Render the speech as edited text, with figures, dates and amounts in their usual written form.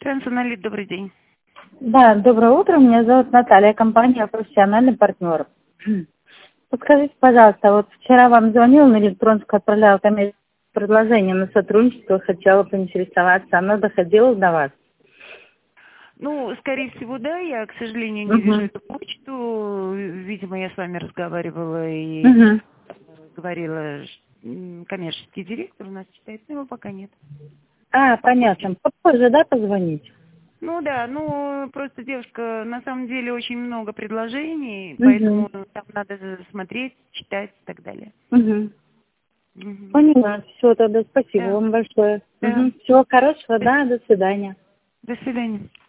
Трансоналит, добрый день. Да, доброе утро. Меня зовут Наталья, компания «Профессиональный партнер». Подскажите, пожалуйста, вот вчера вам звонил на электронку, отправляла коммерческое предложение на сотрудничество, хотела поинтересоваться, оно доходило до вас? Ну, скорее всего, да, я, к сожалению, не вижу Угу. эту почту. Видимо, я с вами разговаривала и Угу. говорила, коммерческий директор у нас читает, но его пока нет. Понятно. Попозже, да, позвонить? Ну да, ну просто, девушка, на самом деле очень много предложений, Угу. поэтому там надо смотреть, читать и так далее. Угу. Мгм. Поняла. Все, тогда спасибо Да, вам большое. да. Угу. Всего хорошего, да, до свидания. До свидания.